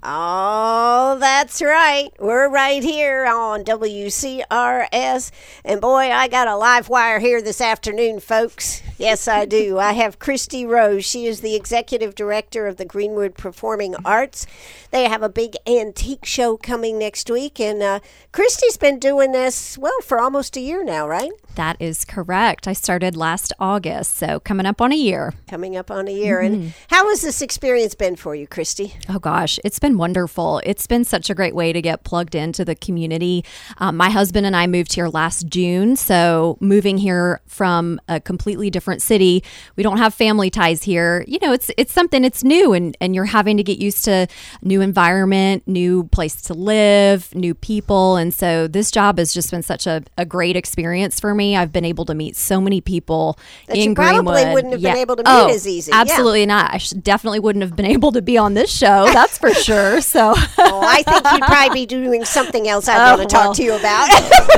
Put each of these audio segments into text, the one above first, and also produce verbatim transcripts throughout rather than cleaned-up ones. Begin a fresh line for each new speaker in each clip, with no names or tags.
Oh, that's right. We're right here on W C R S. And boy, I got a live wire here this afternoon, folks. Yes, I do. I have Christy Rose. She is the executive director of the Greenwood Performing Arts. They have a big antique show coming next week. And uh, Christy's been doing this, well, for almost a year now, right?
That is correct. I started last August, so coming up on a year.
Coming up on a year.
Mm-hmm.
And how has this experience been for you, Christy?
Oh, gosh, it's been wonderful. It's been such a great way to get plugged into the community. Um, my husband and I moved here last June, so moving here from a completely different city, we don't have family ties here. You know, it's it's something, it's new, and, and you're having to get used to new environment, new place to live, new people. And so this job has just been such a, a great experience for me. I've been able to meet so many people
that
in
you probably
Greenwood.
wouldn't have
yeah.
been able to meet
oh,
as easy.
Absolutely
yeah.
not. I sh- definitely wouldn't have been able to be on this show. That's for sure. So
oh, I think you'd probably be doing something else I
oh,
want to
well,
talk to you about.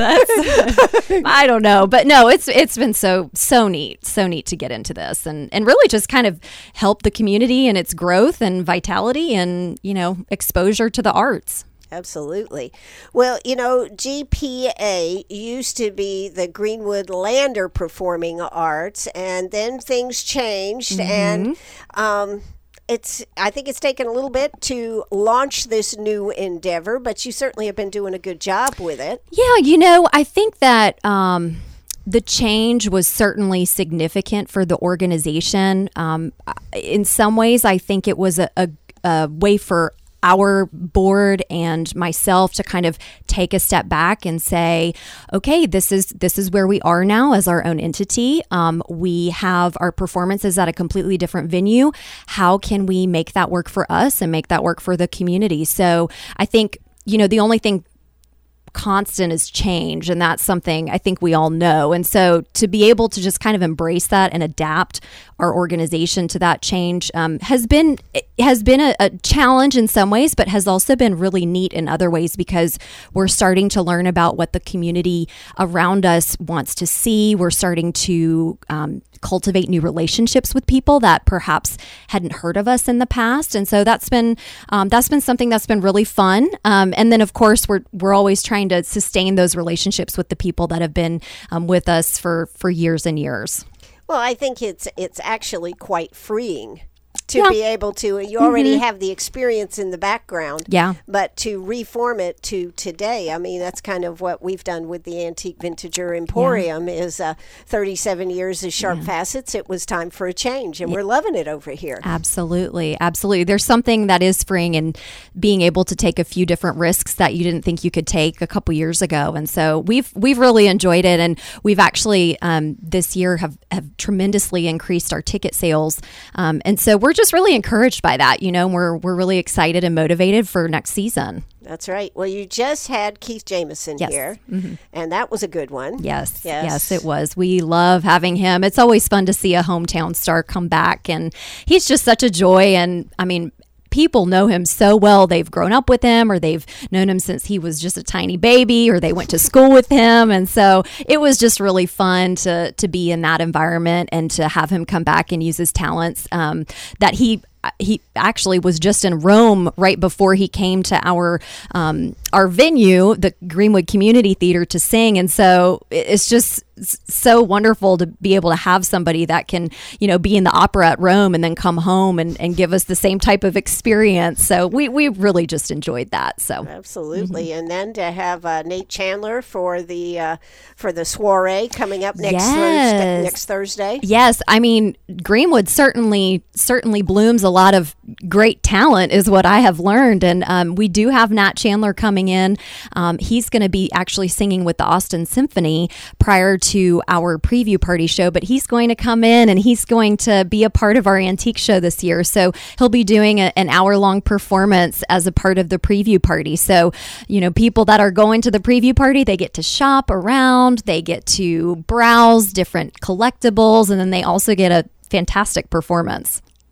that's, I don't know, but no, it's it's been so so neat, so neat to get into this and and really just kind of help the community and its growth and vitality and, you know, exposure to the arts.
Absolutely. Well, you know, G P A used to be the Greenwood Lander Performing Arts, and then things changed,
Mm-hmm.
and um, it's. I think it's taken a little bit to launch this new endeavor, but you certainly have been doing a good job with it.
Yeah, you know, I think that um, the change was certainly significant for the organization. Um, in some ways, I think it was a, a, a way for our board and myself to kind of take a step back and say, okay, this is this is where we are now as our own entity. Um, we have our performances at a completely different venue. How can we make that work for us and make that work for the community? So I think, you know, the only thing constant is change, and that's something I think we all know. And so to be able to just kind of embrace that and adapt our organization to that change um, has been has been a, a challenge in some ways, but has also been really neat in other ways, because we're starting to learn about what the community around us wants to see. We're starting to um, cultivate new relationships with people that perhaps hadn't heard of us in the past, and so that's been um, that's been something that's been really fun. Um, and then, of course, we're we're always trying to sustain those relationships with the people that have been um, with us for for years and years.
Well, I think it's it's actually quite freeing to
yeah.
be able to, you already
mm-hmm.
have the experience in the background,
yeah.
but to reform it to today, I mean, that's kind of what we've done with the Antique Vintager Emporium, yeah. is uh, thirty-seven years of Sharp yeah. Facets. It was time for a change, and yeah. we're loving it over here.
Absolutely. Absolutely. There's something that is freeing in being able to take a few different risks that you didn't think you could take a couple years ago. And so we've we've really enjoyed it, and we've actually um, this year have, have tremendously increased our ticket sales. Um, and so we're just really encouraged by that, you know. We're we're really excited and motivated for next season.
That's right. Well, you just had Keith Jameson
yes.
here,
mm-hmm.
and that was a good one.
Yes,
yes,
yes, it was. We love having him. It's always fun to see a hometown star come back, and he's just such a joy. And I mean, people know him so well. They've grown up with him, or they've known him since he was just a tiny baby, or they went to school with him. And so it was just really fun to to be in that environment and to have him come back and use his talents um, that he he actually was just in Rome right before he came to our um, our venue, the Greenwood Community Theater, to sing. And so it's just so wonderful to be able to have somebody that can, you know, be in the opera at Rome and then come home and, and give us the same type of experience. So we, we really just enjoyed that. So
absolutely.
Mm-hmm.
And then to have uh, Nate Chandler for the uh, for the soiree coming up next
yes.
Thursday. Next Thursday.
Yes, I mean, Greenwood certainly certainly blooms a lot of great talent, is what I have learned. And um, we do have Nat Chandler coming in. Um, he's going to be actually singing with the Austin Symphony prior to our preview party show, but he's going to come in and he's going to be a part of our antique show this year. So he'll be doing a, an hour-long performance as a part of the preview party. So, you know, people that are going to the preview party, they get to shop around, they get to browse different collectibles, and then they also get a fantastic performance.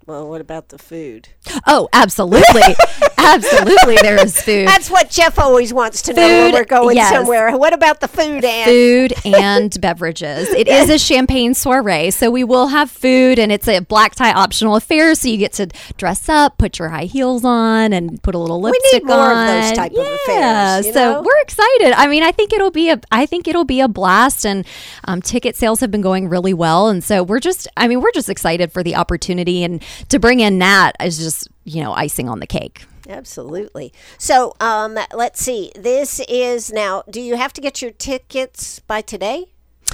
Well, what about the food?
Oh, absolutely. Absolutely, there is food.
That's what Jeff always wants to know when
Food,
we're going
yes.
somewhere. What about the food, Ann?
Food and beverages. It is a champagne soiree, so we will have food, and it's a black tie optional affair, so you get to dress up, put your high heels on, and put a little
We
lipstick
need more
on.
of those type of
yeah,
affairs, you
so
know?
we're excited. I mean, I think it'll be a, I think it'll be a blast, and um, ticket sales have been going really well, and so we're just, I mean, we're just excited for the opportunity, and to bring in Nat is just, you know, icing on the cake.
Absolutely. So, um, let's see. This is now, do you have to get your tickets by today?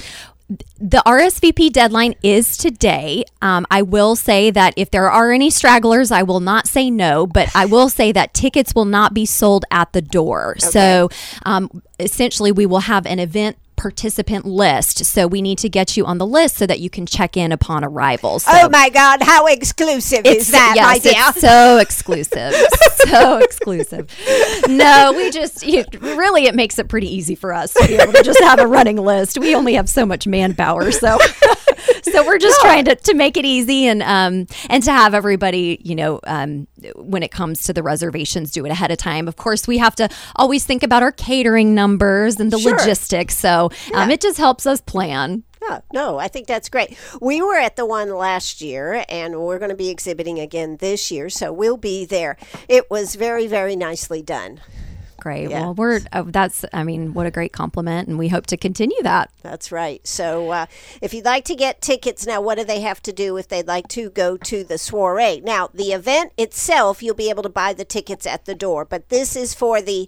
The R S V P deadline is today. Um, I will say that if there are any stragglers, I will not say no, but I will say that tickets will not be sold at the door. Okay. So um, essentially, we will have an event participant list. So we need to get you on the list so that you can check in upon arrival. So
oh my God, how exclusive is that,
yes,
my dear?
It's so exclusive. So exclusive. No, we just, you, really, it makes it pretty easy for us to be able to just have a running list. We only have so much manpower. So so we're just no. trying to, to make it easy and um and to have everybody, you know, um when it comes to the reservations, do it ahead of time. Of course, we have to always think about our catering numbers and the sure. logistics. So um, yeah. it just helps us plan.
Oh, no, I think that's great. We were at the one last year, and we're going to be exhibiting again this year, so we'll be there. It was very, very nicely done.
Great.
Yeah.
Well, we're uh, that's, I mean, what a great compliment, and we hope to continue that.
That's right. So uh, if you'd like to get tickets, now what do they have to do if they'd like to go to the soiree? Now, the event itself, you'll be able to buy the tickets at the door, but this is for the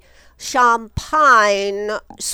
Champagne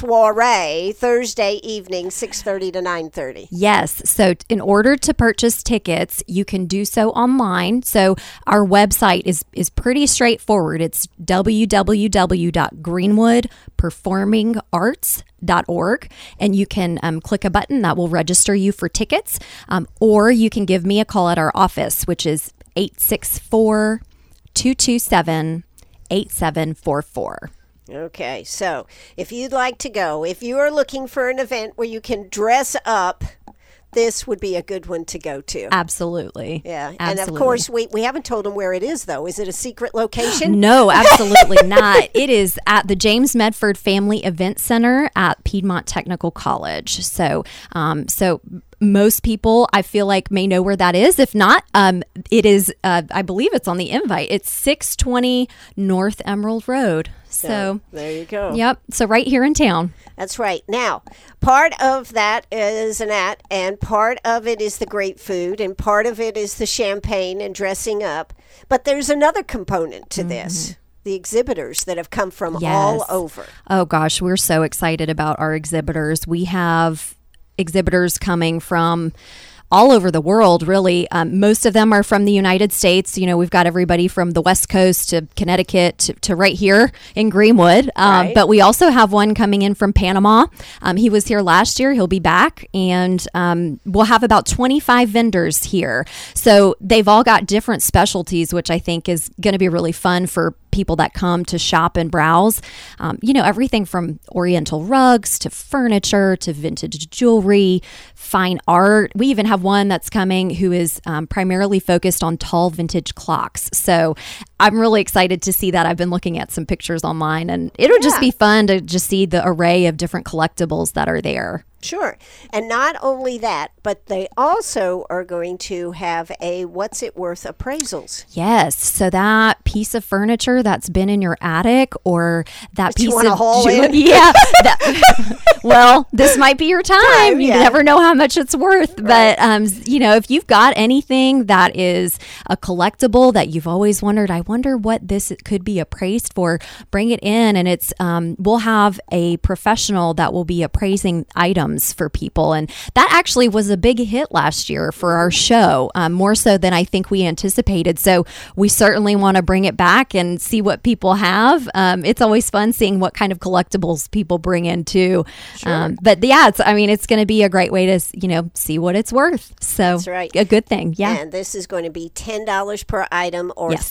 soiree, Thursday evening, six thirty to nine thirty.
Yes. So in order to purchase tickets, you can do so online. So our website is, is pretty straightforward. It's w w w dot greenwood performing arts dot org, and you can um, click a button that will register you for tickets, um, or you can give me a call at our office, which is eight six four, two two seven, eight seven four four.
Okay, so if you'd like to go, if you are looking for an event where you can dress up, this would be a good one to go to.
Absolutely.
Yeah.
Absolutely.
And of course, we, we haven't told them where it is, though. Is it a secret location?
No, absolutely not. It is at the James Medford Family Event Center at Piedmont Technical College. So, um, so most people, I feel like, may know where that is. If not, um, it is, uh, I believe it's on the invite. It's six twenty North Emerald Road. So,
so there you go.
Yep. So right here in town.
That's right. Now, part of that is an at, and part of it is the great food, and part of it is the champagne and dressing up. But there's another component to mm-hmm. this. The exhibitors that have come from
yes.
all over.
Oh, gosh. We're so excited about our exhibitors. We have exhibitors coming from all over the world, really. Um, most of them are from the United States. You know, we've got everybody from the West Coast to Connecticut to, to right here in Greenwood. Um,
right.
But we also have one coming in from Panama. Um, he was here last year. He'll be back. And um, we'll have about twenty-five vendors here. So they've all got different specialties, which I think is going to be really fun for people that come to shop and browse. Um, you know, everything from oriental rugs to furniture to vintage jewelry, fine art. We even have one that's coming who is um, primarily focused on tall vintage clocks. So I'm really excited to see that. I've been looking at some pictures online, and it'll yeah. just be fun to just see the array of different collectibles that are there.
Sure. And not only that, but they also are going to have a what's it worth appraisals.
Yes. So that piece of furniture that's been in your attic, or that
Just
piece
you want
of
a haul
ju-
in?
Yeah. That, well, this might be your time.
Time,
you
yeah.
never know how much it's worth.
Right.
But, um, you know, if you've got anything that is a collectible that you've always wondered, I wonder what this could be appraised for, bring it in. And it's, um, we'll have a professional that will be appraising items for people. And that actually was a big hit last year for our show, um, more so than I think we anticipated. So we certainly want to bring it back and see what people have. Um, it's always fun seeing what kind of collectibles people bring in too.
Sure.
Um, but yeah, it's, I mean, it's going to be a great way to, you know, see what it's worth. So
that's right.
A good thing. Yeah.
And this is going to be ten dollars per item or
yes.
three for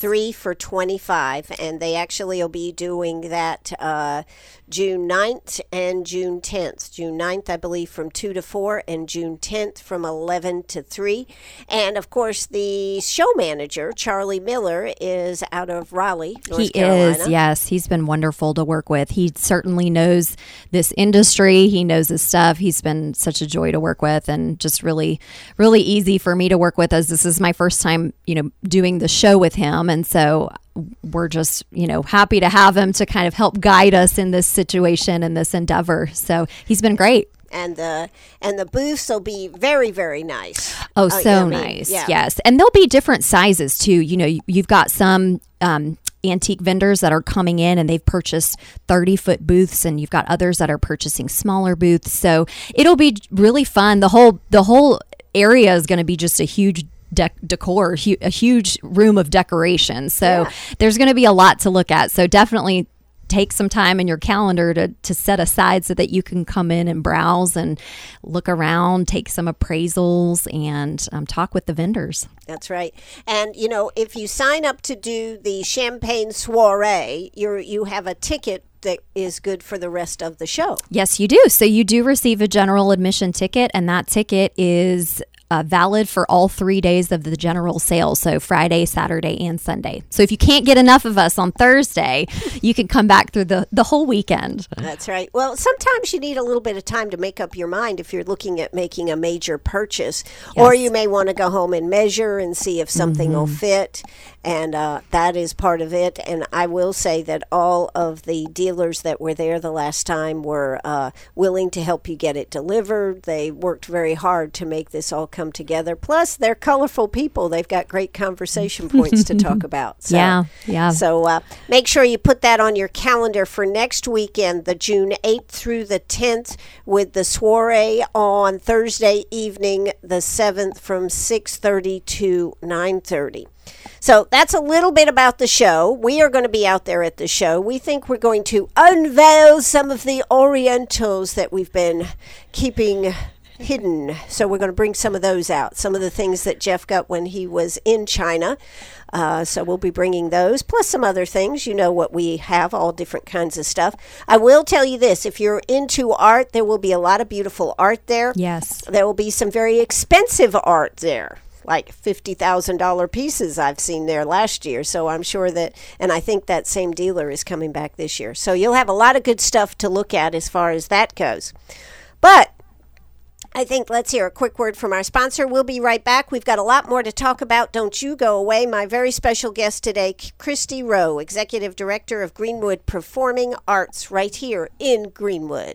for twenty-five, and they actually will be doing that uh, June ninth and June tenth. June ninth, I believe, from two to four, and June tenth from eleven to three. And, of course, the show manager, Charlie Miller, is out of Raleigh, North
he
Carolina.
is, yes. He's been wonderful to work with. He certainly knows this industry. He knows his stuff. He's been such a joy to work with, and just really, really easy for me to work with, as this is my first time, you know, doing the show with him. And so we're just, you know, happy to have him to kind of help guide us in this situation and this endeavor. So he's been great.
And the and the booths will be very, very nice.
Oh,
Uh,
so
I mean,
nice.
yeah.
Yes. And there'll be different sizes too. You know, you- you've got some um, antique vendors that are coming in and they've purchased thirty foot booths, and you've got others that are purchasing smaller booths. So it'll be really fun. The whole, the whole area is going to be just a huge dec- decor, hu- a huge room of decoration. So
Yeah.
there's going to be a lot to look at. So definitely take some time in your calendar to, to set aside so that you can come in and browse and look around, take some appraisals, and um, talk with the vendors.
That's right. And, you know, if you sign up to do the Champagne Soiree, you're, you have a ticket that is good for the rest of the show.
Yes, you do. So you do receive a general admission ticket, and that ticket is uh, valid for all three days of the general sale. So Friday, Saturday, and Sunday. So if you can't get enough of us on Thursday, you can come back through the, the whole weekend.
That's right. Well, sometimes you need a little bit of time to make up your mind if you're looking at making a major purchase. Or
Yes.
you may want to go home and measure and see if something will fit. And uh, that is part of it. And I will say that all of the dealers that were there the last time were uh, willing to help you get it delivered. They worked very hard to make this all come together. Plus, they're colorful people. They've got great conversation points to talk about. So,
Yeah, yeah.
So uh, make sure you put that on your calendar for next weekend, the June eighth through the tenth, with the soiree on Thursday evening, the seventh, from six thirty to nine thirty. So that's a little bit about the show. We are going to be out there at the show. We think we're going to unveil some of the Orientals that we've been keeping hidden. So we're going to bring some of those out, some of the things that Jeff got when he was in China. Uh, so we'll be bringing those, plus some other things. You know what we have, all different kinds of stuff. I will tell you this, if you're into art, there will be a lot of beautiful art there.
Yes.
There will be some very expensive art there, like fifty thousand dollars pieces I've seen there last year. So I'm sure that, and I think that same dealer is coming back this year. So you'll have a lot of good stuff to look at as far as that goes. But I think let's hear a quick word from our sponsor. We'll be right back. We've got a lot more to talk about. Don't you go away. My very special guest today, Christy Rowe, Executive Director of Greenwood Performing Arts, right here in Greenwood.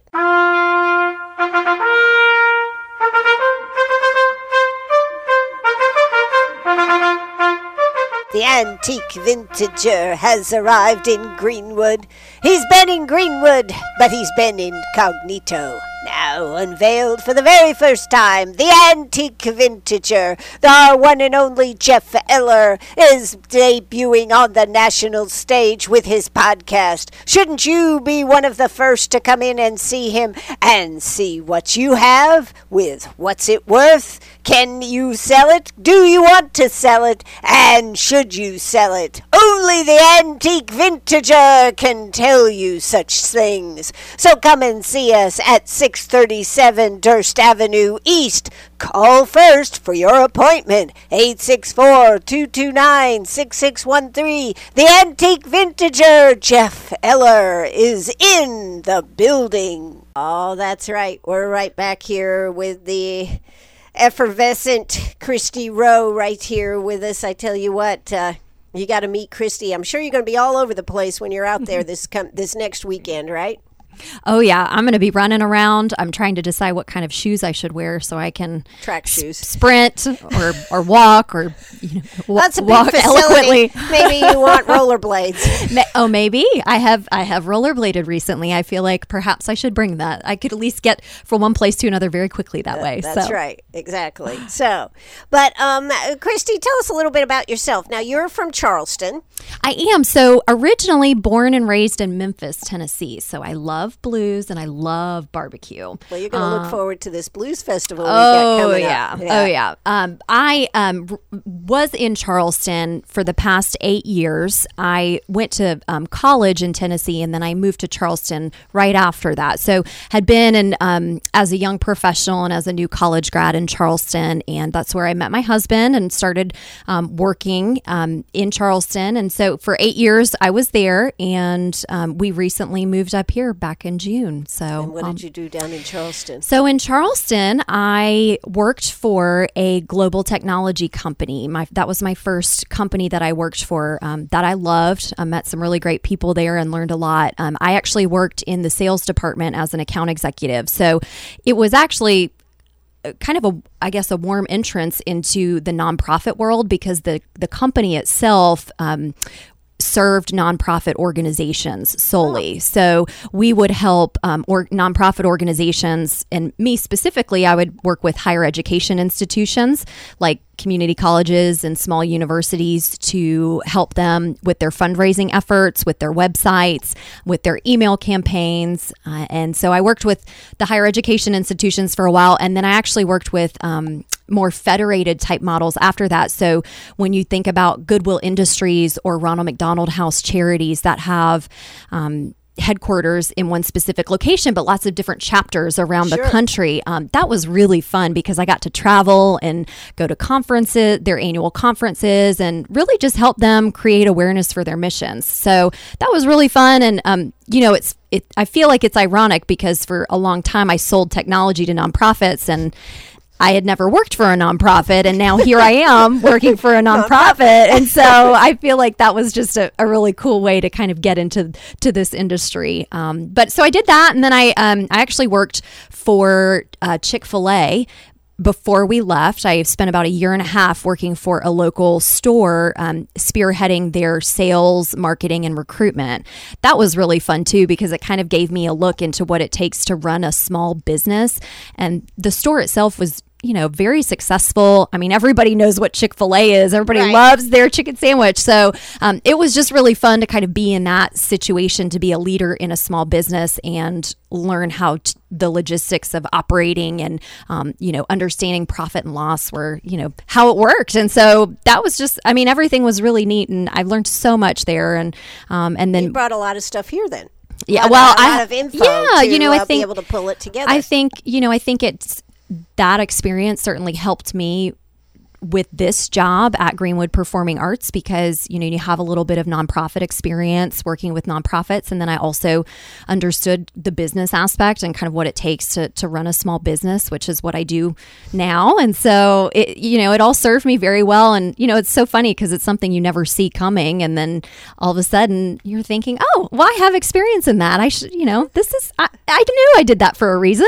The antique vintager has arrived in Greenwood. He's been in Greenwood, but he's been incognito. Now unveiled for the very first time, the antique vintager, our one and only Jeff Eller, is debuting on the national stage with his podcast. Shouldn't you be one of the first to come in and see him and see what you have with What's It Worth? Can you sell it? Do you want to sell it? And should you sell it? Only the antique vintager can tell you such things. So come and see us at six thirty-seven Durst Avenue East. Call first for your appointment. eight six four, two two nine, six six one three. The antique vintager, Jeff Eller, is in the building. Oh, that's right. We're right back here with the effervescent Christy Rowe right here with us. I tell you what, uh, you got to meet Christy. I'm sure you're going to be all over the place when you're out there this com- this next weekend, right?
Oh, yeah. I'm going to be running around. I'm trying to decide what kind of shoes I should wear so I can
Track shoes.
s- sprint or, or walk or you know, wa-
That's a big
walk
facility.
eloquently.
Maybe you want rollerblades.
Ma- Oh, maybe I have. I have rollerbladed recently. I feel like perhaps I should bring that. I could at least get from one place to another very quickly that way.
That's
so.
right. Exactly. So, but um, Christy, tell us a little bit about yourself. Now, you're from Charleston.
I am. So originally born and raised in Memphis, Tennessee. So I love love blues and I love barbecue.
Well, you're going to uh, look forward to this blues festival we
oh,
got coming
yeah.
up. Yeah.
Oh, yeah. Um, I um, r- was in Charleston for the past eight years. I went to um, college in Tennessee, and then I moved to Charleston right after that. So had been in, um, as a young professional and as a new college grad in Charleston, and that's where I met my husband and started um, working um, in Charleston. And so for eight years, I was there, and um, we recently moved up here back in June. So,
and what
um,
did you do down in Charleston?
So in Charleston, I worked for a global technology company. My that was my first company that I worked for um, that I loved. I met some really great people there and learned a lot. Um, I actually worked in the sales department as an account executive. So it was actually kind of a, I guess, a warm entrance into the nonprofit world, because the, the company itself um, served nonprofit organizations solely. Oh. So we would help um, or nonprofit organizations, and me specifically, I would work with higher education institutions like community colleges and small universities to help them with their fundraising efforts, with their websites, with their email campaigns. Uh, and so I worked with the higher education institutions for a while, and then I actually worked with um, more federated type models after that. So when you think about Goodwill Industries or Ronald McDonald House charities that have um, headquarters in one specific location, but lots of different chapters around sure. the country. Um, that was really fun because I got to travel and go to conferences, their annual conferences, and really just help them create awareness for their missions. So that was really fun. And, um, you know, it's, it, I feel like it's ironic because for a long time I sold technology to nonprofits, and I had never worked for a nonprofit, and now here I am working for a nonprofit. And so I feel like that was just a, a really cool way to kind of get into to this industry. Um, but so I did that, and then I um, I actually worked for uh, Chick-fil-A. Before we left, I spent about a year and a half working for a local store, um, spearheading their sales, marketing, and recruitment. That was really fun too, because it kind of gave me a look into what it takes to run a small business. And the store itself was, you know, very successful. I mean, everybody knows what Chick-fil-A is. Everybody right. loves their chicken sandwich. So um, it was just really fun to kind of be in that situation, to be a leader in a small business and learn how t- the logistics of operating and, um, you know, understanding profit and loss were, you know, how it worked. And so that was just, I mean, everything was really neat, and I learned so much there. And, um, and then
you brought a lot of stuff here then.
Yeah.
lot,
well,
a
I,
lot of info
yeah,
to
you know, I
uh,
think,
be able to pull it together.
I think, you know, I think it's, that experience certainly helped me with this job at Greenwood Performing Arts, because, you know, you have a little bit of nonprofit experience working with nonprofits. And then I also understood the business aspect and kind of what it takes to, to run a small business, which is what I do now. And so, it, you know, it all served me very well. And, you know, it's so funny because it's something you never see coming. And then all of a sudden you're thinking, oh, well, I have experience in that. I should, you know, this is, I, I knew I did that for a reason.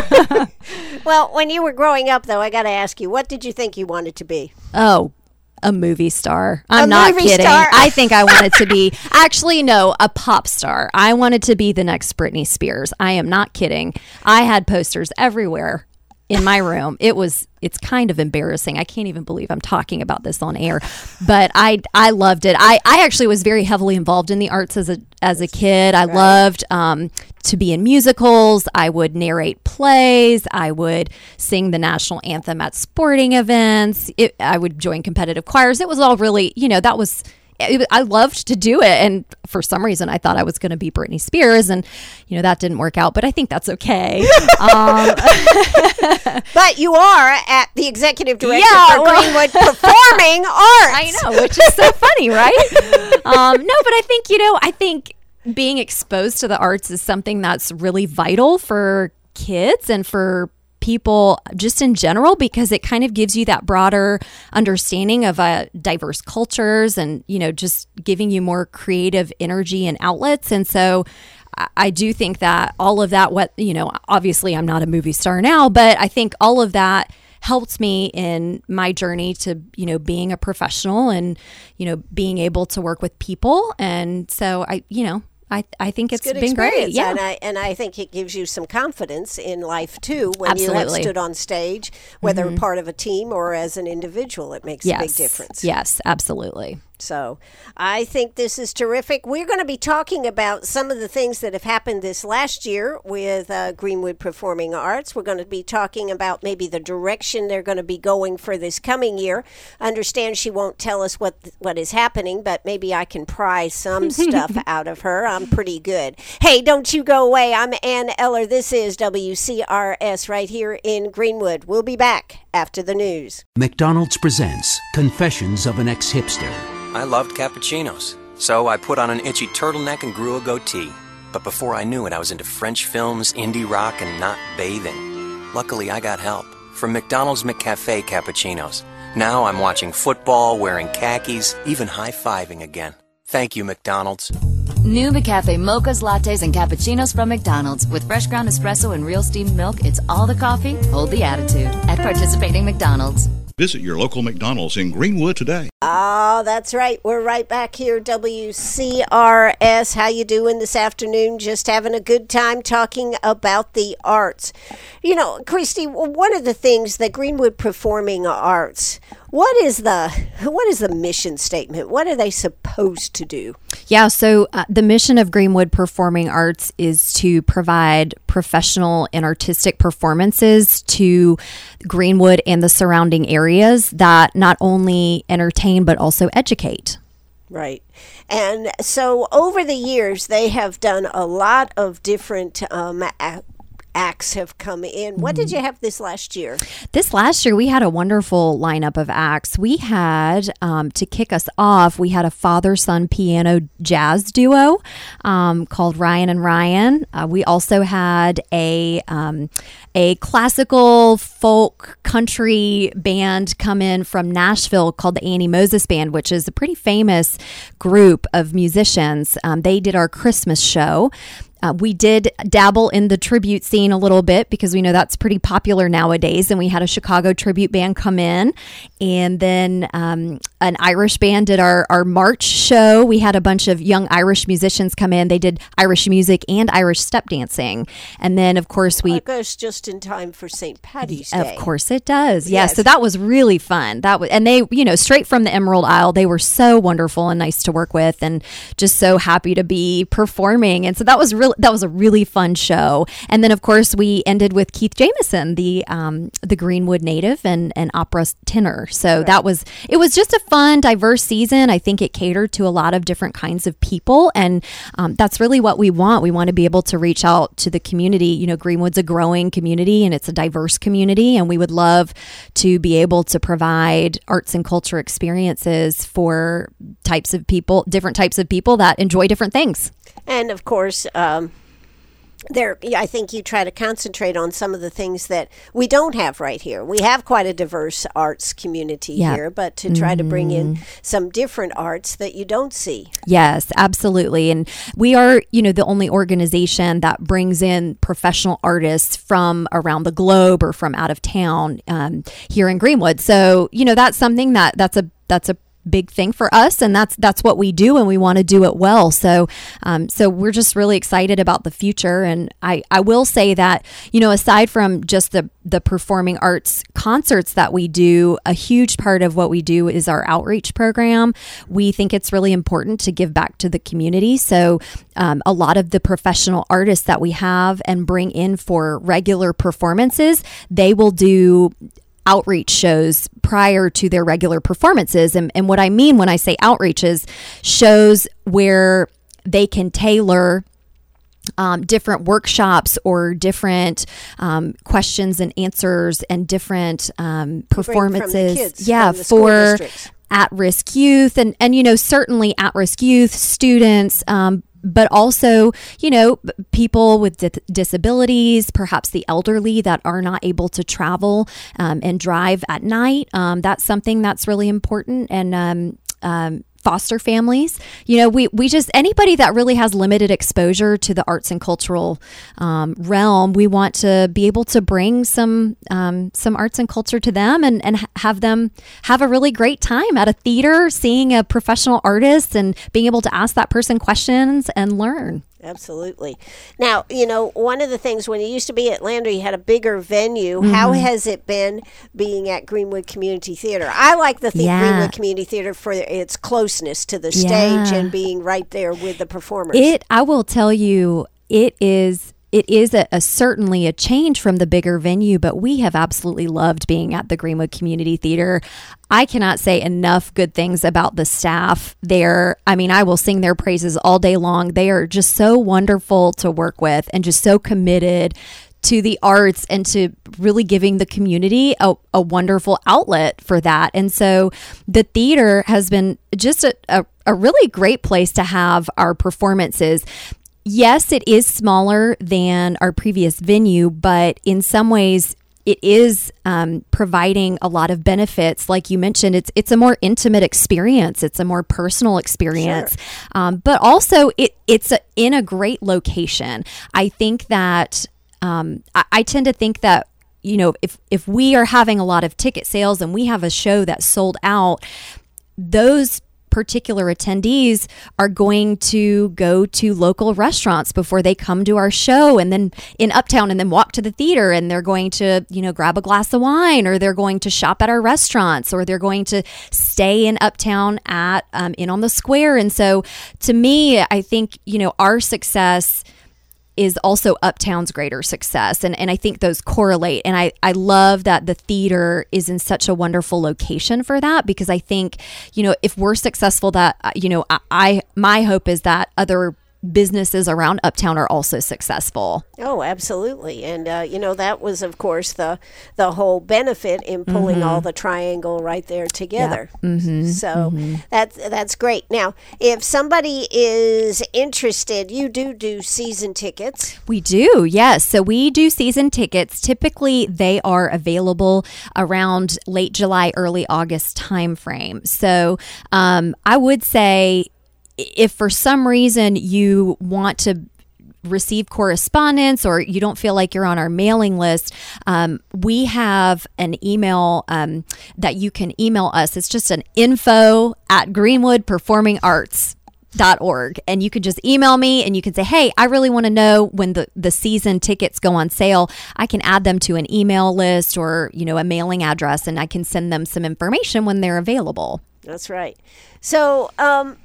Well, when you were growing up, though, I got to ask you, what did you think you wanted to be?
Oh, a movie star. I'm
a
not
movie
kidding.
Star?
I think I wanted to be, actually, no, a pop star. I wanted to be the next Britney Spears. I am not kidding. I had posters everywhere in my room. It was, it's kind of embarrassing. I can't even believe I'm talking about this on air, but I, I loved it. I, I actually was very heavily involved in the arts as a, as a kid. I right. loved, um, to be in musicals. I would narrate plays. I would sing the national anthem at sporting events. It, I would join competitive choirs. It was all really, you know, that was, it, I loved to do it. And for some reason, I thought I was going to be Britney Spears, and, you know, that didn't work out, but I think that's okay. um,
but you are at the executive director
yeah,
for
well,
Greenwood Performing Arts.
I know, which is so funny, right? um, no, but I think, you know, I think being exposed to the arts is something that's really vital for kids and for people just in general, because it kind of gives you that broader understanding of uh, diverse cultures and, you know, just giving you more creative energy and outlets. And so I, I do think that all of that, what, you know, obviously I'm not a movie star now, but I think all of that helped me in my journey to, you know, being a professional and, you know, being able to work with people. And so I, you know, I, I think it's,
it's
been great. Yeah.
And I, and I think it gives you some confidence in life, too, when
Absolutely.
you have stood on stage, whether
mm-hmm.
part of a team or as an individual. It makes
yes.
a big difference.
Yes, absolutely.
So I think this is terrific. We're going to be talking about some of the things that have happened this last year with uh, Greenwood Performing Arts. We're going to be talking about maybe the direction they're going to be going for this coming year. I understand she won't tell us what what is happening, but maybe I can pry some stuff out of her. I'm pretty good. Hey, don't you go away. I'm Ann Eller. This is W C R S right here in Greenwood. We'll be back after the news.
McDonald's presents Confessions of an Ex-Hipster.
I loved cappuccinos, so I put on an itchy turtleneck and grew a goatee. But before I knew it, I was into French films, indie rock, and not bathing. Luckily, I got help from McDonald's McCafe cappuccinos. Now I'm watching football, wearing khakis, even high-fiving again. Thank you, McDonald's.
New McCafe mochas, lattes, and cappuccinos from McDonald's. With fresh ground espresso and real steamed milk, it's all the coffee, hold the attitude. At participating McDonald's.
Visit your local McDonald's in Greenwood today.
Oh, that's right. We're right back here, W C R S. How you doing this afternoon? Just having a good time talking about the arts. You know, Christy, one of the things that Greenwood Performing Arts, what is the what is the mission statement? What are they supposed to do?
Yeah, so uh, the mission of Greenwood Performing Arts is to provide professional and artistic performances to Greenwood and the surrounding areas that not only entertain but also educate.
Right. And so over the years, they have done a lot of different um, a- acts have come in. What did you have this last year?
This last year, we had a wonderful lineup of acts. We had, um, to kick us off, we had a father-son piano jazz duo um, called Ryan and Ryan. Uh, we also had a um, a classical folk country band come in from Nashville called the Annie Moses Band, which is a pretty famous group of musicians. Um, they did our Christmas show. Uh, we did dabble in the tribute scene a little bit because we know that's pretty popular nowadays. And we had a Chicago tribute band come in. And then um, an Irish band did our, our March show. We had a bunch of young Irish musicians come in. They did Irish music and Irish step dancing. And then, of course, we...
That goes just in time for Saint Patty's Day.
Of course it does. Yeah,
Yes.
so that was really fun. That was, and they, you know, straight from the Emerald Isle, they were so wonderful and nice to work with and just so happy to be performing. And so that was really... That was a really fun show. And then, of course, we ended with Keith Jameson, the um, the Greenwood native and, and opera tenor. So right. that was, it was just a fun, diverse season. I think it catered to a lot of different kinds of people. And um, that's really what we want. We want to be able to reach out to the community. You know, Greenwood's a growing community and it's a diverse community. And we would love to be able to provide arts and culture experiences for types of people, different types of people that enjoy different things.
And of course, um, there, I think you try to concentrate on some of the things that we don't have right here. We have quite a diverse arts community
yeah.
here, but to try
mm-hmm.
to bring in some different arts that you don't see.
Yes, absolutely. And we are, you know, the only organization that brings in professional artists from around the globe or from out of town um, here in Greenwood. So, you know, that's something that that's a that's a big thing for us, and that's that's what we do, and we want to do it well. So um, so we're just really excited about the future. And I, I will say that, you know, aside from just the the performing arts concerts that we do, a huge part of what we do is our outreach program. We think it's really important to give back to the community. So um, a lot of the professional artists that we have and bring in for regular performances, they will do outreach shows prior to their regular performances. And, and what I mean when I say outreach is shows where they can tailor um, different workshops or different um, questions and answers and different um, performances.
Kids,
yeah,
for
at-risk youth and, and, you know, certainly at-risk youth, students, um, but also, you know, people with di- disabilities, perhaps the elderly that are not able to travel um, and drive at night. Um, that's something that's really important. And um, um, foster families, you know, we, we just, anybody that really has limited exposure to the arts and cultural um, realm, we want to be able to bring some um, some arts and culture to them and, and have them have a really great time at a theater, seeing a professional artist and being able to ask that person questions and learn.
Absolutely. Now, you know, one of the things when you used to be at Lander, you had a bigger venue. Mm-hmm. How has it been being at Greenwood Community Theater? I like the th-
yeah.
Greenwood Community Theater for its closeness to the stage yeah. and being right there with the performers.
It, I will tell you, it is. It is a, a certainly a change from the bigger venue, but we have absolutely loved being at the Greenwood Community Theater. I cannot say enough good things about the staff there. I mean, I will sing their praises all day long. They are just so wonderful to work with and just so committed to the arts and to really giving the community a, a wonderful outlet for that. And so the theater has been just a, a, a really great place to have our performances. Yes, it is smaller than our previous venue, but in some ways it is um, providing a lot of benefits. Like you mentioned, it's it's a more intimate experience. It's a more personal experience, sure. um, but also it it's a, in a great location. I think that um, I, I tend to think that, you know, if if we are having a lot of ticket sales and we have a show that's sold out, those particular attendees are going to go to local restaurants before they come to our show and then in Uptown and then walk to the theater, and they're going to, you know, grab a glass of wine, or they're going to shop at our restaurants, or they're going to stay in Uptown at um, in on the square. And so to me, I think, you know, our success is also Uptown's greater success. And and I think those correlate. And I, I love that the theater is in such a wonderful location for that, because I think, you know, if we're successful, that, you know, I, I my hope is that other businesses around Uptown are also successful.
Oh, absolutely. And, uh, you know, that was, of course, the the whole benefit in pulling mm-hmm. all the triangle right there together.
Yeah. Mm-hmm.
So
mm-hmm.
that's, that's great. Now, if somebody is interested, you do do season tickets.
We do, yes. So we do season tickets. Typically, they are available around late July, early August timeframe. So um, I would say, if for some reason you want to receive correspondence or you don't feel like you're on our mailing list, um, we have an email um, that you can email us. It's just an info at greenwood performing arts dot org, and you can just email me and you can say, hey, I really want to know when the, the season tickets go on sale. I can add them to an email list or, you know, a mailing address, and I can send them some information when they're available.
That's right. So, um,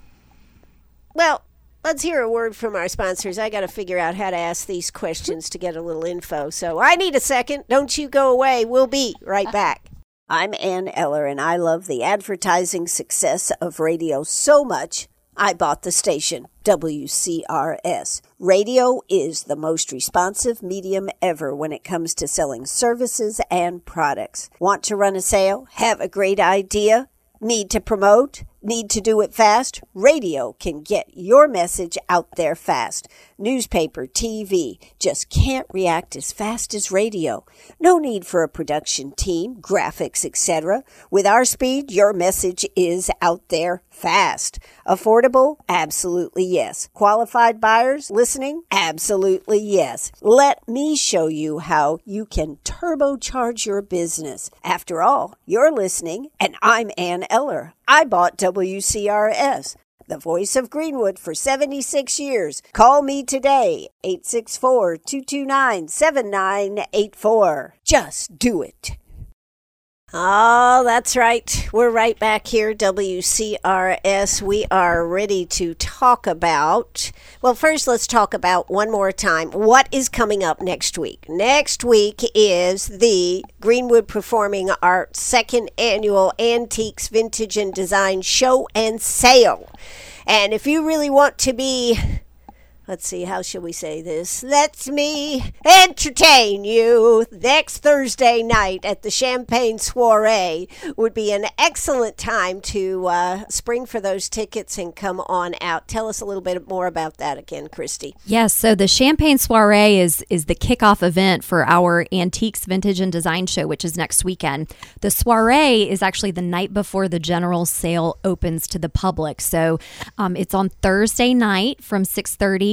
well, let's hear a word from our sponsors. I got to figure out how to ask these questions to get a little info. So I need a second. Don't you go away. We'll be right back. I'm Ann Eller, and I love the advertising success of radio so much, I bought the station, W C R S. Radio is the most responsive medium ever when it comes to selling services and products. Want to run a sale? Have a great idea? Need to promote? Need to do it fast? Radio can get your message out there fast. Newspaper, T V just can't react as fast as radio. No need for a production team, graphics, et cetera. With our speed, your message is out there fast. Affordable? Absolutely yes. Qualified buyers listening? Absolutely yes. Let me show you how you can turbocharge your business. After all, you're listening, and I'm Ann Eller. I bought W C R S, the voice of Greenwood, for seventy-six years. Call me today, eight six four, two two nine, seven nine eight four. Just do it. Oh, that's right. We're right back here, W C R S. We are ready to talk about, well, first let's talk about one more time what is coming up next week. Next week is the Greenwood Performing Arts second annual Antiques, Vintage, and Design Show and Sale. And if you really want to be, let's see, how shall we say this? Let me entertain you. Next Thursday night at the Champagne Soiree would be an excellent time to uh, spring for those tickets and come on out. Tell us a little bit more about that again, Christy.
Yes, so the Champagne Soiree is, is the kickoff event for our Antiques, Vintage, and Design Show, which is next weekend. The soiree is actually the night before the general sale opens to the public. So um, it's on Thursday night from six thirty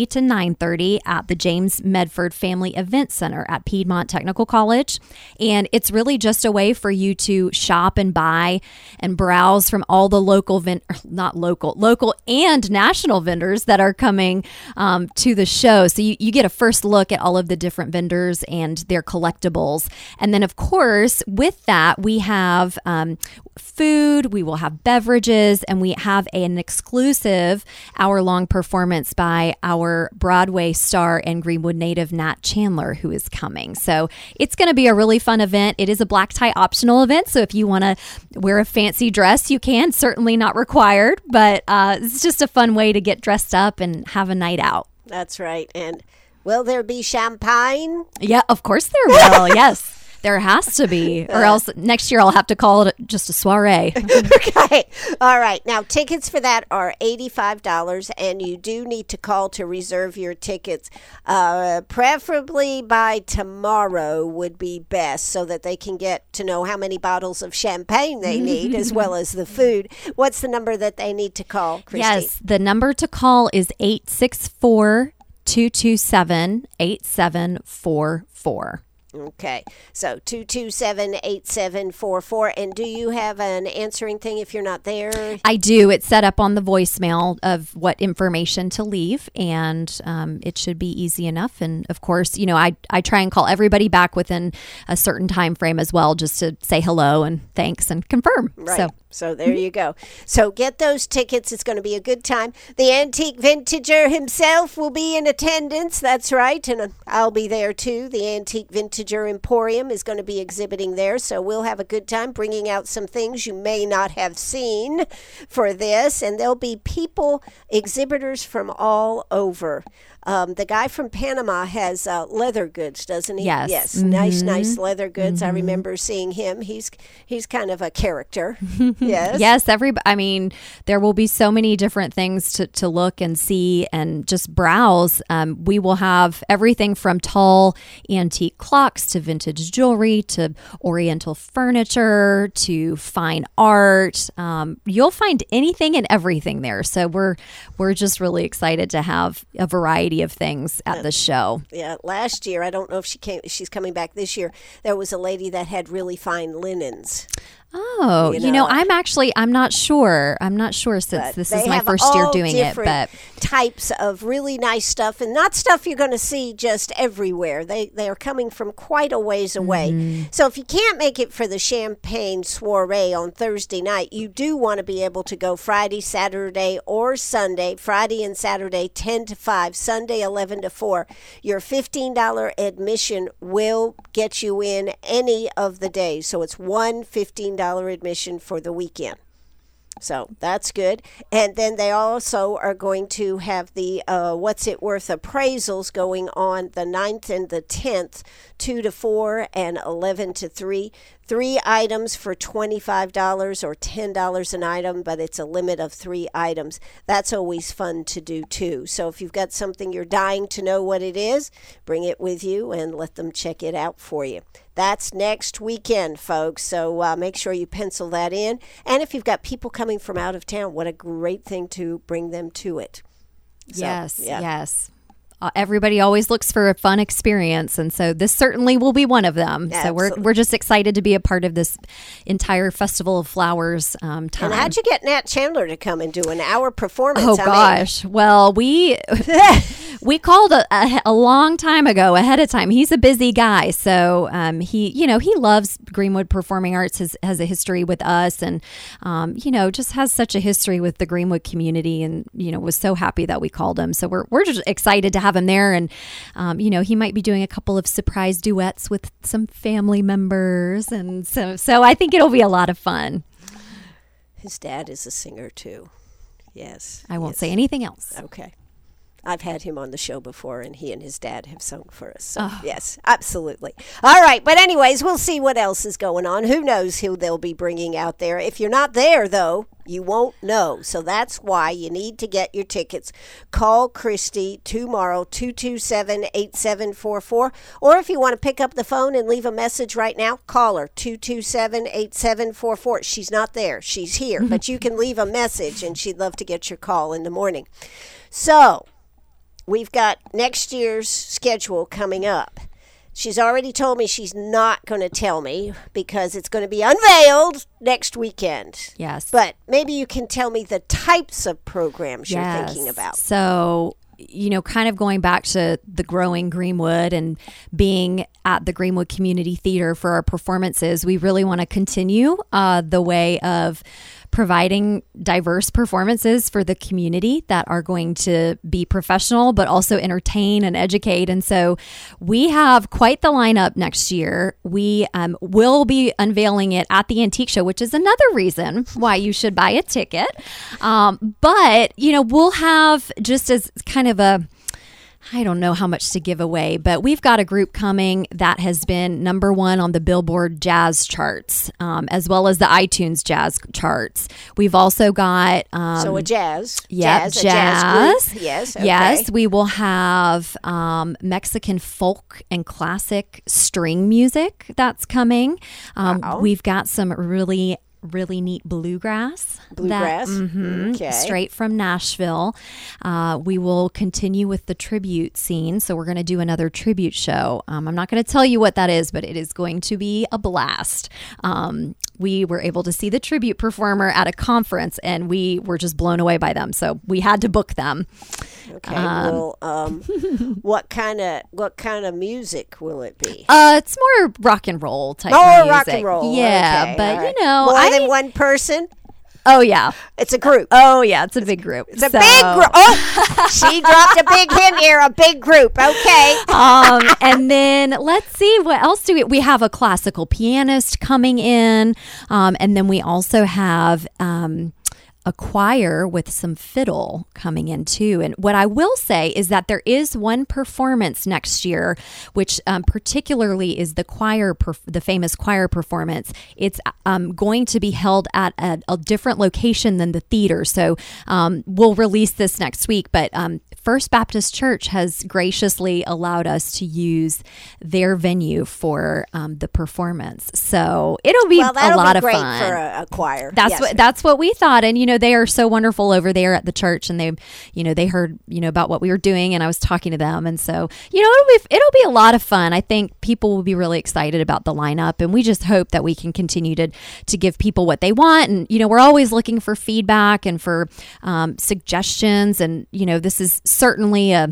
thirty to nine thirty at the James Medford Family Event Center at Piedmont Technical College. And it's really just a way for you to shop and buy and browse from all the local, ven- not local, local and national vendors that are coming um, to the show. So you, you get a first look at all of the different vendors and their collectibles. And then, of course, with that, we have um, food, we will have beverages, and we have an exclusive hour-long performance by our Broadway star and Greenwood native Nat Chandler, who is coming. So it's going to be a really fun event. It is a black tie optional event, so if you want to wear a fancy dress, you can. Certainly not required, but uh, it's just a fun way to get dressed up and have a night out.
That's right. And will there be champagne?
Yeah, of course there will. Yes. There has to be, or else next year I'll have to call it just a soiree.
Okay. All right. Now, tickets for that are eighty-five dollars, and you do need to call to reserve your tickets. Uh, preferably by tomorrow would be best, so that they can get to know how many bottles of champagne they need, as well as the food. What's the number that they need to call, Christy?
Yes, the number to call is eight six four, two two seven, eight seven four four.
Okay, so two two seven, eight seven four four. And do you have an answering thing if you're not there?
I do. It's set up on the voicemail of what information to leave, and um, it should be easy enough. And of course, you know, I, I try and call everybody back within a certain time frame as well, just to say hello and thanks and confirm.
Right.
So.
So there you go. So get those tickets. It's going to be a good time. The Antique Vintager himself will be in attendance. That's right. And I'll be there too. The Antique Vintager Emporium is going to be exhibiting there. So we'll have a good time bringing out some things you may not have seen for this. And there'll be people, exhibitors from all over. Um, the guy from Panama has uh, leather goods, doesn't he?
Yes.
Yes.
Mm-hmm.
Nice, nice leather goods. Mm-hmm. I remember seeing him. He's he's kind of a character. Yes.
Yes. Every, I mean, there will be so many different things to, to look and see and just browse. Um, we will have everything from tall antique clocks to vintage jewelry to oriental furniture to fine art. Um, you'll find anything and everything there. So we're we're just really excited to have a variety of things at the show.
Yeah, last year, I don't know if she came. She's coming back this year. There was a lady that had really fine linens.
Oh, you know, you know, I'm actually, I'm not sure. I'm not sure since this is my first year doing it, but
types of really nice stuff, and not stuff you're going to see just everywhere. They they are coming from quite a ways away. Mm-hmm. So if you can't make it for the champagne soiree on Thursday night, you do want to be able to go Friday, Saturday, or Sunday. Friday and Saturday, ten to five. Sunday, eleven to four. Your fifteen dollars admission will get you in any of the days. So it's one fifteen dollars admission for the weekend. So that's good. And then they also are going to have the uh, What's It Worth appraisals going on the ninth and the tenth, two to four and eleven to three. Three items for twenty-five dollars or ten dollars an item, but it's a limit of three items. That's always fun to do too. So if you've got something you're dying to know what it is, bring it with you and let them check it out for you. That's next weekend, folks. So uh, make sure you pencil that in. And if you've got people coming from out of town, what a great thing to bring them to it. So,
yes,
yeah.
yes. Uh, everybody always looks for a fun experience, and so this certainly will be one of them.
Absolutely.
So we're we're just excited to be a part of this entire Festival of Flowers um, time.
And how'd you get Nat Chandler to come and do an hour performance?
Oh
I
gosh,
mean,
well we we called a, a, a long time ago ahead of time. He's a busy guy, so um, he you know he loves Greenwood Performing Arts, has has a history with us, and um, you know just has such a history with the Greenwood community, and you know was so happy that we called him. So we're we're just excited to have him there, and um, you know he might be doing a couple of surprise duets with some family members, and so so I think it'll be a lot of fun.
His dad is a singer too. Yes.
I won't
yes.
say anything else.
Okay. I've had him on the show before, and he and his dad have sung for us. So,
Oh.
yes, absolutely. All right. But anyways, we'll see what else is going on. Who knows who they'll be bringing out there. If you're not there, though, you won't know. So that's why you need to get your tickets. Call Christy tomorrow, two two seven, eight seven four four. Or if you want to pick up the phone and leave a message right now, call her, two two seven, eight seven four four. She's not there. She's here. But you can leave a message, and she'd love to get your call in the morning. So we've got next year's schedule coming up. She's already told me she's not going to tell me because it's going to be unveiled next weekend.
Yes.
But maybe you can tell me the types of programs
Yes.
you're thinking about.
So, you know, kind of going back to the growing Greenwood and being at the Greenwood Community Theater for our performances, we really want to continue uh, the way of providing diverse performances for the community that are going to be professional, but also entertain and educate. And so we have quite the lineup next year. We um, will be unveiling it at the Antique Show, which is another reason why you should buy a ticket. Um, but, you know, we'll have just as kind of a I don't know how much to give away, but we've got a group coming that has been number one on the Billboard Jazz charts, um, as well as the iTunes Jazz charts. We've also got um,
so a jazz,
yeah,
jazz,
jazz.
A jazz group. Yes, okay.
Yes. We will have um, Mexican folk and classic string music that's coming. Um,
Wow.
We've got some really. really neat bluegrass.
Bluegrass?
That, mhm,
Okay.
Straight from Nashville. Uh, we will continue with the tribute scene. So we're going to do another tribute show. Um, I'm not going to tell you what that is, but it is going to be a blast. Um, we were able to see the tribute performer at a conference and we were just blown away by them. So we had to book them.
Okay. Well, um, what kind of what kind of music will it be?
Uh, it's more rock and roll type
More
music.
rock and roll.
Yeah,
Okay,
but
all right.
you know,
more
I,
than one person.
oh yeah.
It's a group.
Oh yeah, it's a big group.
It's a big group. Oh, she dropped a big hint here. A big group. Okay.
um, and then let's see what else do we we have a classical pianist coming in, um, and then we also have um, a choir with some fiddle coming in too. And what I will say is that there is one performance next year, which um, particularly is the choir, perf- the famous choir performance. It's um, going to be held at a, a different location than the theater. So um, we'll release this next week, but um, First Baptist Church has graciously allowed us to use their venue for um, the performance. So it'll be
well, that'll
a lot
be
of
great
fun
for a, a choir.
that's
yes.
what that's what we thought. And you know, they are so wonderful over there at the church, and they you know they heard you know about what we were doing, and I was talking to them, and so you know it'll be it'll be a lot of fun. I think people will be really excited about the lineup, and we just hope that we can continue to to give people what they want. And you know, we're always looking for feedback and for um, suggestions, and you know, this is certainly a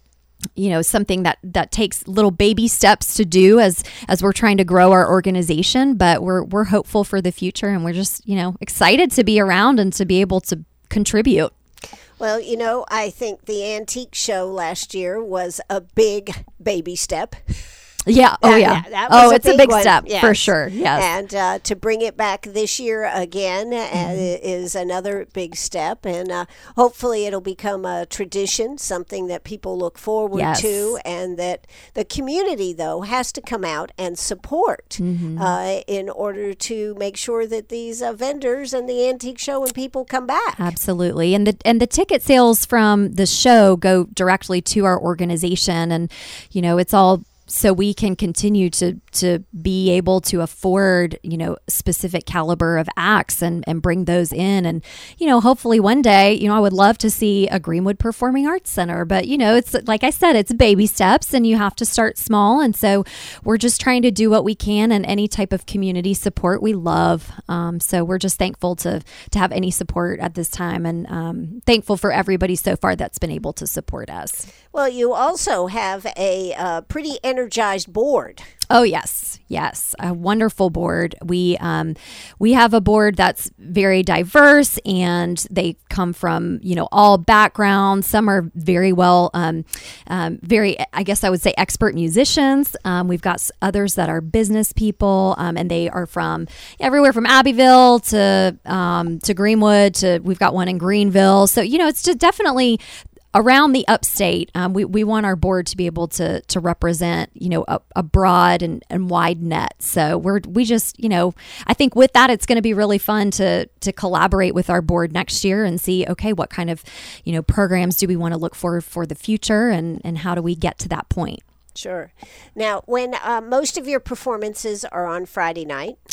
you know, something that, that takes little baby steps to do as, as we're trying to grow our organization, but we're, we're hopeful for the future, and we're just, you know, excited to be around and to be able to contribute.
Well, you know, I think the Antique Show last year was a big baby step.
Yeah. Oh,
That-
yeah.
that- that was
oh,
a
it's a
big
big
one.
step
Yes.
for sure. Yes.
And uh, to bring it back this year again uh,
Mm-hmm.
is another big step. And uh, hopefully it'll become a tradition, something that people look forward
Yes.
to, and that the community, though, has to come out and support
Mm-hmm.
uh, in order to make sure that these uh, vendors and the Antique Show and people come back.
Absolutely. And the and the ticket sales from the show go directly to our organization, and you know, it's all so we can continue to to be able to afford, you know, specific caliber of acts and, and bring those in. And, you know, hopefully one day, you know, I would love to see a Greenwood Performing Arts Center. But, you know, it's like I said, it's baby steps and you have to start small. And so we're just trying to do what we can, and any type of community support we love. Um, so we're just thankful to to have any support at this time, and um, thankful for everybody so far that's been able to support us.
Well, you also have a uh, pretty energized board.
Oh yes, yes, a wonderful board. We um, we have a board that's very diverse, and they come from you know all backgrounds. Some are very well, um, um, very I guess I would say expert musicians. Um, we've got s- others that are business people, um, and they are from everywhere from Abbeville to um, to Greenwood to we've got one in Greenville. So you know it's just definitely around the upstate. Um, we, we want our board to be able to to represent, you know, a, a broad and, and wide net. So we're we just, you know, I think with that, it's going to be really fun to to collaborate with our board next year and see, okay, what kind of, you know, programs do we want to look for for the future, and, and how do we get to that point?
Sure. Now, when uh, most of your performances are on Friday night.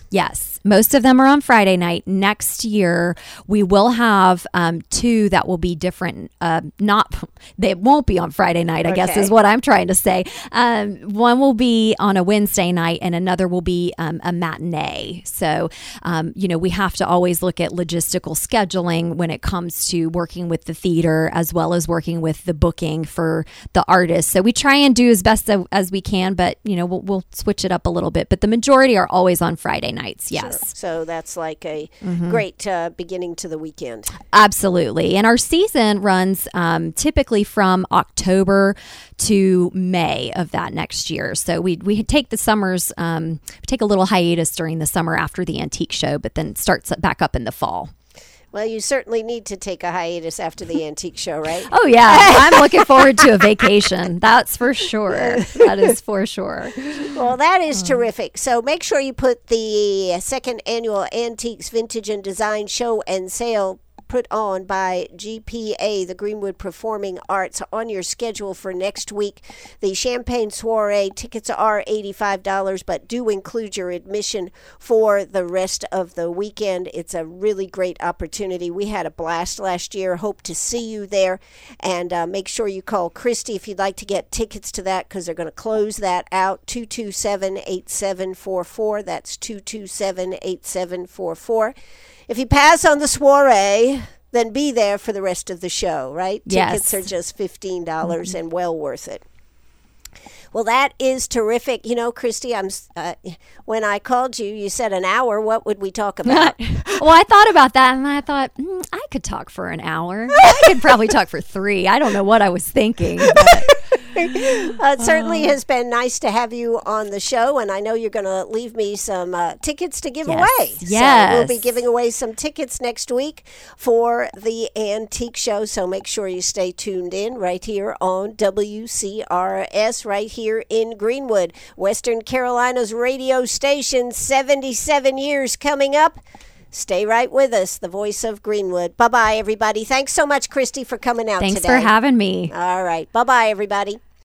Yes, most of them are on Friday night. Next year, we will have um, two that will be different. Uh, not they won't be on Friday night, I okay. guess is what I'm trying to say. Um, one will be on a Wednesday night, and another will be um, a matinee. So, um, you know, we have to always look at logistical scheduling when it comes to working with the theater as well as working with the booking for the artists. So we try and do as best as we can, but you know, we'll, we'll switch it up a little bit. But the majority are always on Friday nights. Yes.
Sure. So that's like a mm-hmm. great uh, beginning to the weekend.
Absolutely. And our season runs um, typically from October to May of that next year. So we we take the summers, um, we take a little hiatus during the summer after the antique show, but then starts back up in the fall.
Well, you certainly need to take a hiatus after the antique show, right?
Oh, yeah. I'm looking forward to a vacation. That's for sure. That is for sure.
Well, that is oh. terrific. So make sure you put the second annual Antiques, Vintage, and Design Show and Sale put on by G P A, the Greenwood Performing Arts, on your schedule for next week. The Champagne Soiree tickets are eighty-five dollars, but do include your admission for the rest of the weekend. It's a really great opportunity. We had a blast last year. Hope to see you there. And uh, make sure you call Christy if you'd like to get tickets to that, because they're going to close that out. two two seven, eight seven four four. That's two two seven, eight seven four four. If you pass on the soiree, then be there for the rest of the show, right?
Yes.
Tickets are just fifteen dollars mm-hmm. and well worth it. Well, that is terrific. You know, Christy, I'm uh, when I called you, you said an hour. What would we talk about?
Well, I thought about that, and I thought, mm, I could talk for an hour. I could probably talk for three. I don't know what I was thinking. But.
Uh, it certainly has been nice to have you on the show, and I know you're going to leave me some uh, tickets to give
yes.
away.
Yes.
So we'll be giving away some tickets next week for the Antique Show, so make sure you stay tuned in right here on W C R S, right here in Greenwood, Western Carolina's radio station, seventy-seven years coming up. Stay right with us, the voice of Greenwood. Bye-bye, everybody. Thanks so much, Christy, for coming out
Thanks
today.
Thanks for having me.
All right. Bye-bye, everybody.